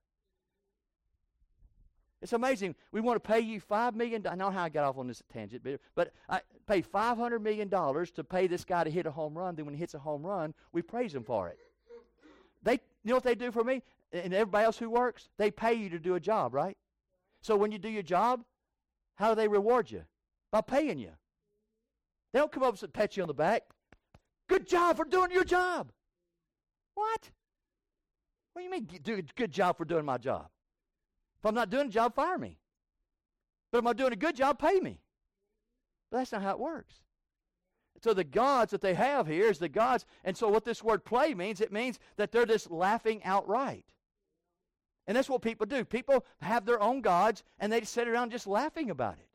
It's amazing. We want to pay you $5 million. I know how I got off on this tangent, but I pay $500 million to pay this guy to hit a home run. Then when he hits a home run, we praise him for it. You know what they do for me and everybody else who works? They pay you to do a job, right? So when you do your job, how do they reward you? By paying you. They don't come up and pat you on the back. Good job for doing your job. What? What do you mean, do a good job for doing my job? If I'm not doing a job, fire me. But if I'm doing a good job, pay me. But that's not how it works. So the gods that they have here is the gods. And so what this word play means, it means that they're just laughing outright. And that's what people do. People have their own gods, and they just sit around just laughing about it.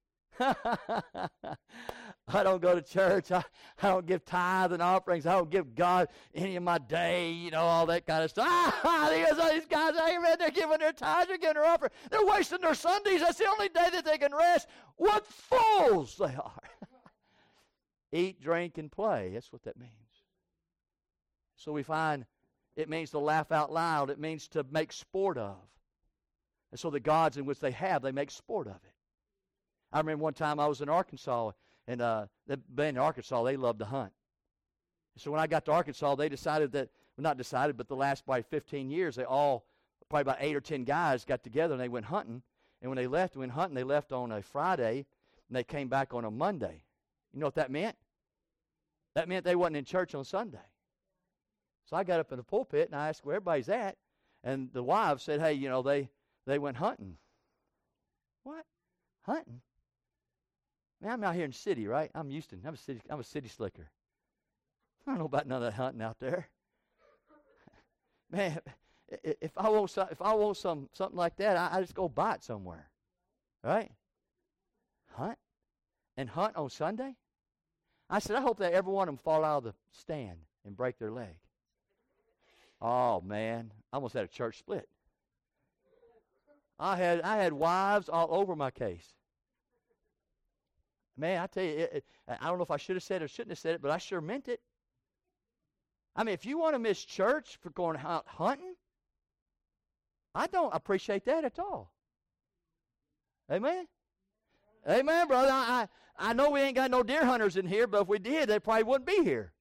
I don't go to church. I don't give tithe and offerings. I don't give God any of my day, all that kind of stuff. These guys, amen, they're giving their tithes, they're giving their offering. They're wasting their Sundays. That's the only day that they can rest. What fools they are. Eat, drink, and play. That's what that means. So we find it means to laugh out loud. It means to make sport of. And so the gods in which they make sport of it. I remember one time I was in Arkansas, and in Arkansas, they love to hunt. So when I got to Arkansas, they decided that, well, not decided, but the last probably 15 years, they all, probably about 8 or 10 guys got together and they went hunting. And when they went hunting, they left on a Friday, and they came back on a Monday. You know what that meant? That meant they wasn't in church on Sunday. So I got up in the pulpit, and I asked where everybody's at. And the wives said, hey, they went hunting. What? Hunting? Man, I'm out here in the city, right? I'm Houston. I'm a city slicker. I don't know about none of that hunting out there. Man, if I want something like that, I just go buy it somewhere, right? Hunt and hunt on Sunday. I said, I hope that every one of them fall out of the stand and break their leg. Oh man, I almost had a church split. I had wives all over my case. Man, I tell you, I don't know if I should have said it or shouldn't have said it, but I sure meant it. I mean, if you want to miss church for going out hunting, I don't appreciate that at all. Amen? Amen, brother. I know we ain't got no deer hunters in here, but if we did, they probably wouldn't be here.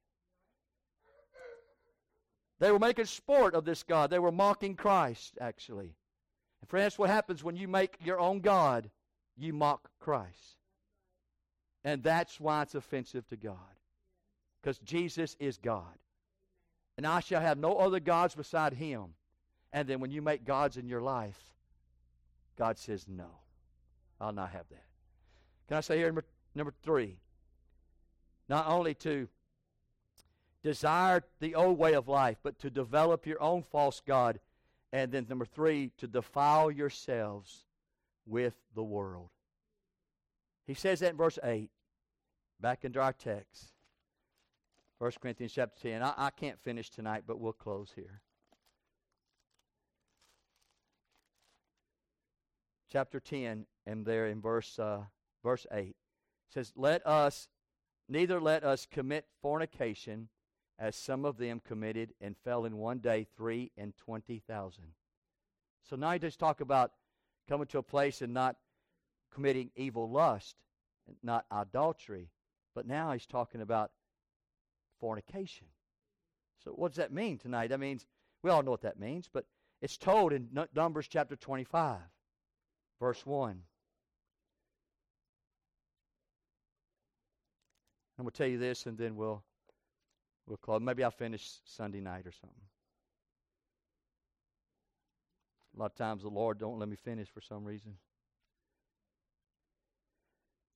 They were making sport of this God. They were mocking Christ, actually. And friends, what happens when you make your own God? You mock Christ. And that's why it's offensive to God. Because Jesus is God. And I shall have no other gods beside Him. And then when you make gods in your life, God says, no, I'll not have that. Can I say here, number 3, not only to desire the old way of life, but to develop your own false god. And then number 3, to defile yourselves with the world. He says that in verse 8, back into our text. 1 Corinthians chapter 10. I can't finish tonight, but we'll close here. Chapter 10, and there in verse 8. Says, neither let us commit fornication, as some of them committed and fell in one day 23,000. So now he just talk about coming to a place and not committing evil lust, not adultery. But now he's talking about fornication. So what does that mean tonight? That means, we all know what that means, but it's told in Numbers chapter 25, verse 1. I'm going to tell you this, and then we'll close. Maybe I'll finish Sunday night or something. A lot of times the Lord don't let me finish for some reason.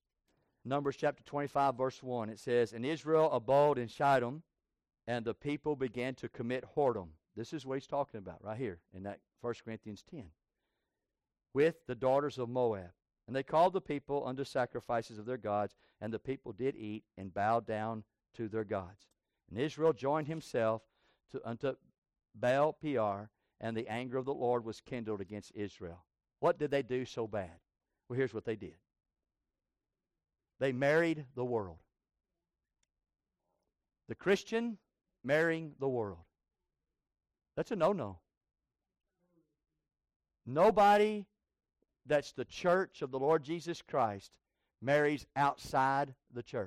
Numbers chapter 25, verse 1. It says, And Israel abode in Shittim, and the people began to commit whoredom. This is what he's talking about right here in that 1 Corinthians 10. With the daughters of Moab. And they called the people unto sacrifices of their gods, and the people did eat and bowed down to their gods. And Israel joined himself unto Baal Peor, and the anger of the Lord was kindled against Israel. What did they do so bad? Well, here's what they did. They married the world. The Christian marrying the world. That's a no-no. Nobody that's the church of the Lord Jesus Christ marries outside the church.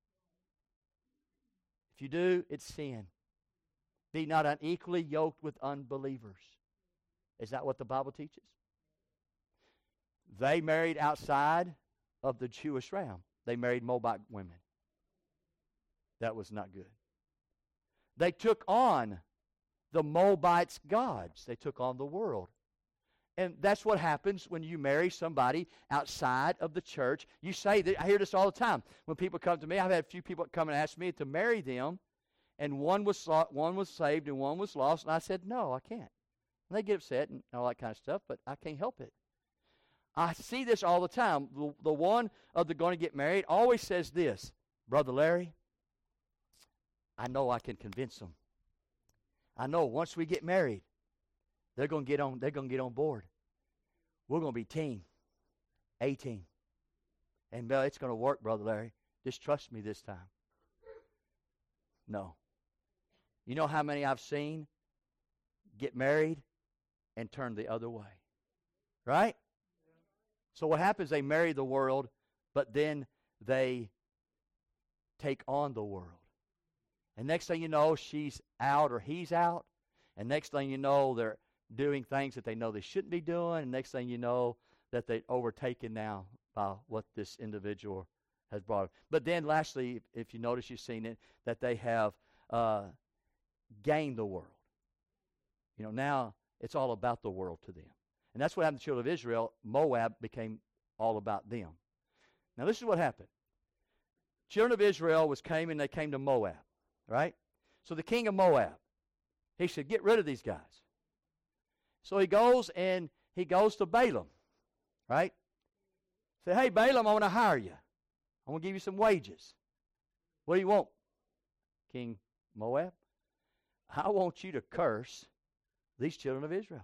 If you do, it's sin. Be not unequally yoked with unbelievers. Is that what the Bible teaches? They married outside of the Jewish realm. They married Moabite women. That was not good. They took on the Moabites' gods. They took on the world. And that's what happens when you marry somebody outside of the church. You say that, I hear this all the time. When people come to me, I've had a few people come and ask me to marry them, and one was saved and one was lost, and I said, no, I can't. And they get upset and all that kind of stuff, but I can't help it. I see this all the time. The one of the going to get married always says this, Brother Larry, I know I can convince them. I know once we get married, they're going to get on board. We're going to be 18. And it's going to work, Brother Larry. Just trust me this time. No. You know how many I've seen get married and turn the other way? Right? So what happens, they marry the world, but then they take on the world. And next thing you know, she's out or he's out. And next thing you know, they're doing things that they know they shouldn't be doing. And next thing you know, that they're overtaken now by what this individual has brought up. But then lastly, if you notice, you've seen it, that they have gained the world. You know, now it's all about the world to them. And that's what happened to the children of Israel. Moab became all about them. Now this is what happened. Children of Israel came to Moab, right? So the king of Moab, he said, get rid of these guys. So he goes to Balaam, right? Say, hey, Balaam, I want to hire you. I want to give you some wages. What do you want, King Moab? I want you to curse these children of Israel.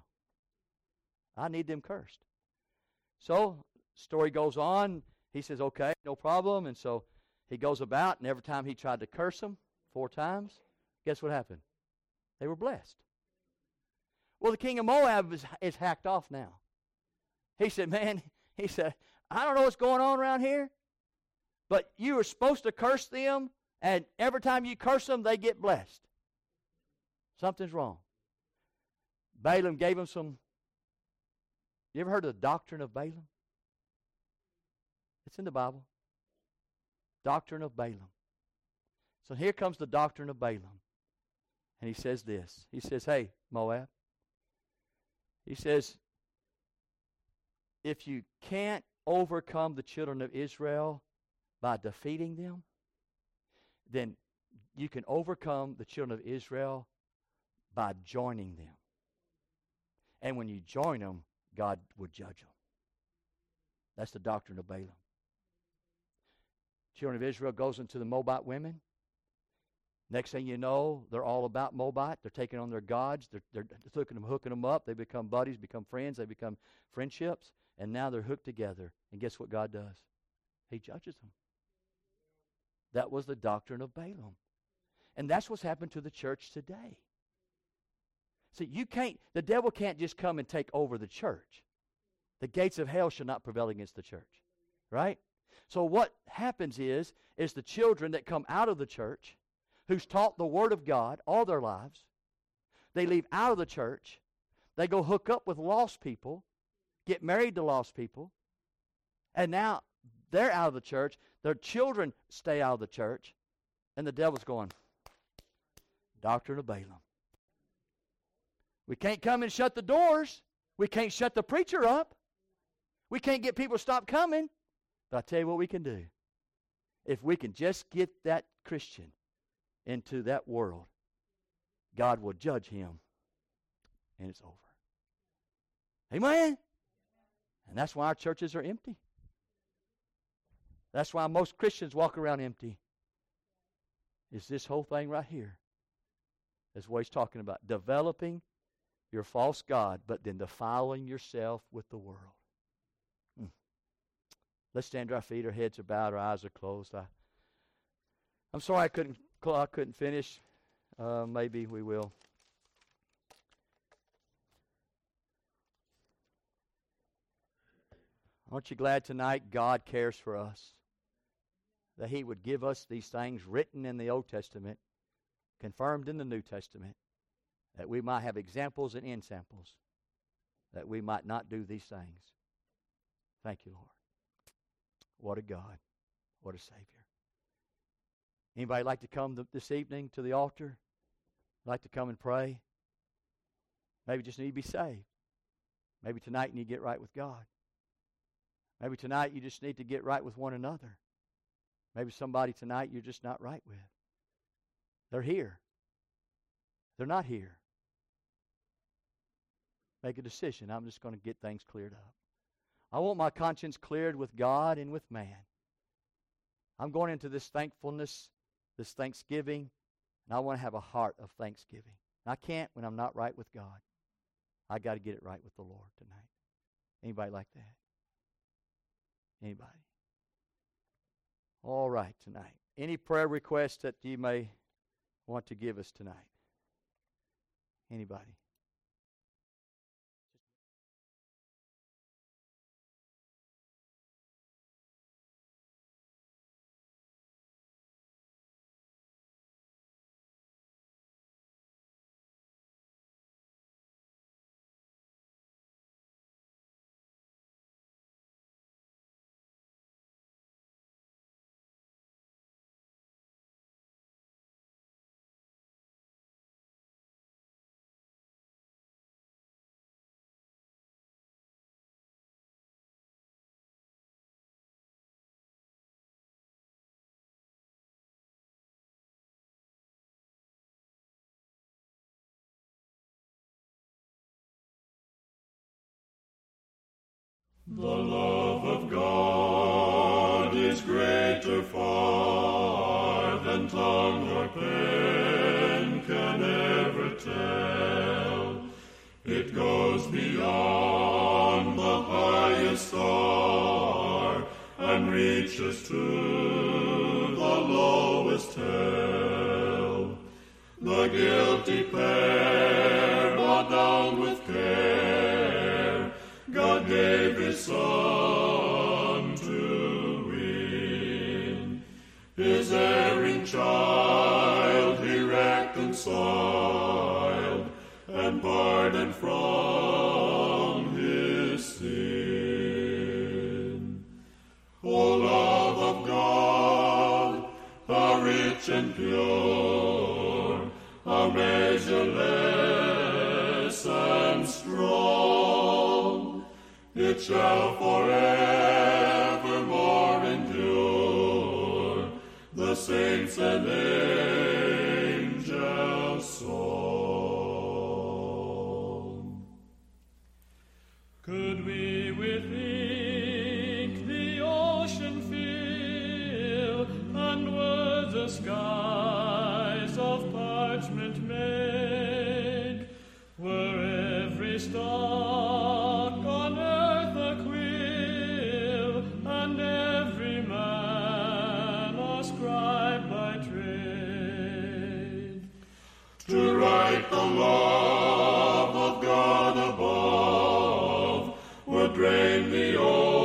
I need them cursed. So, story goes on. He says, okay, no problem. And so he goes about, and every time he tried to curse them 4 times, guess what happened? They were blessed. Well, the king of Moab is hacked off now. He said, I don't know what's going on around here, but you were supposed to curse them, and every time you curse them, they get blessed. Something's wrong. Balaam gave him some. You ever heard of the doctrine of Balaam? It's in the Bible. Doctrine of Balaam. So here comes the doctrine of Balaam. And he says this. He says, hey, Moab. He says, if you can't overcome the children of Israel by defeating them, then you can overcome the children of Israel by joining them. And when you join them, God would judge them. That's the doctrine of Balaam. Children of Israel goes into the Moabite women. Next thing you know, they're all about Moabite. They're taking on their gods. They're hooking them up. They become buddies, become friends. They become friendships. And now they're hooked together. And guess what God does? He judges them. That was the doctrine of Balaam. And that's what's happened to the church today. See, the devil can't just come and take over the church. The gates of hell shall not prevail against the church. Right? So what happens is the children that come out of the church, who's taught the Word of God all their lives, they leave out of the church, they go hook up with lost people, get married to lost people, and now they're out of the church, their children stay out of the church, and the devil's going, doctrine of Balaam. We can't come and shut the doors. We can't shut the preacher up. We can't get people to stop coming. But I tell you what we can do. If we can just get that Christian into that world, God will judge him, and it's over. Amen? And that's why our churches are empty. That's why most Christians walk around empty. Is this whole thing right here. That's what he's talking about. Developing your false God, but then defiling yourself with the world. Let's stand to our feet, our heads are bowed, our eyes are closed. I'm sorry I couldn't finish. Maybe we will. Aren't you glad tonight God cares for us? That He would give us these things written in the Old Testament, confirmed in the New Testament, that we might have examples and ensamples, that we might not do these things. Thank you, Lord. What a God. What a Savior. Anybody like to come this evening to the altar? Like to come and pray? Maybe just need to be saved. Maybe tonight you need to get right with God. Maybe tonight you just need to get right with one another. Maybe somebody tonight you're just not right with. They're here. They're not here. Make a decision. I'm just going to get things cleared up. I want my conscience cleared with God and with man. I'm going into this thankfulness, this thanksgiving, and I want to have a heart of thanksgiving. And I can't when I'm not right with God. I got to get it right with the Lord tonight. Anybody like that? Anybody? All right, tonight. Any prayer requests that you may want to give us tonight? Anybody? The love of God is greater far than tongue or pen can ever tell. It goes beyond the highest star and reaches to the lowest hell. The guilty pair bowed down with care. God gave His Son to win. His erring child He reconciled and pardoned from his sin. O love of God, how rich and pure, how measureless and strong, it shall forevermore endure the saints and angels' song. Could we with ink the ocean fill, and words the skies of parchment make, were every stalk on earth a quill, and every man a scribe by trade, to write the love of God above would drain the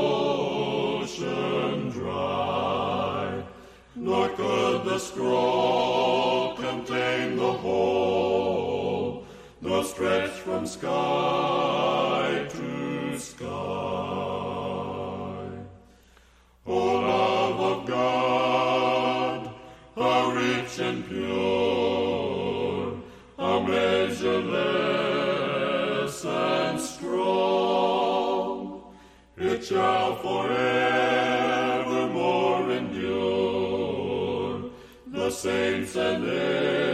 ocean dry, nor could the scroll contain the whole, nor stretch from sky to sky. O love of God, how rich and pure, how measureless and strong, it shall forevermore endure the saints and angels.